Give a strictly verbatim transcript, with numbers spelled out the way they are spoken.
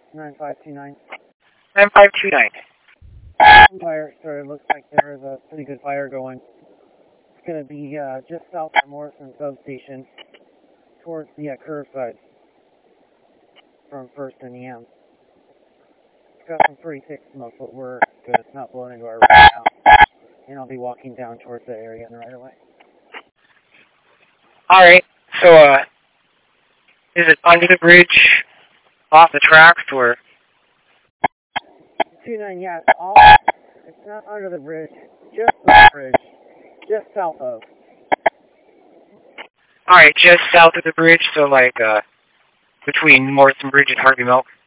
nine five two nine. nine five two nine. Fire, sorry, it looks like there's a pretty good fire going. It's going to be uh, just south of Morrison substation, towards the uh, curve side from First and E M. It's got some pretty thick smoke, but we're good. It's not blowing into our road now. And I'll be walking down towards that area in the right away. Alright, so, uh, is it under the bridge, off the tracks, or? two nine, yeah, it's off. It's not under the bridge, just the bridge, just south of. Alright, just south of the bridge, so like, uh, between Morrison Bridge and Harvey Milk.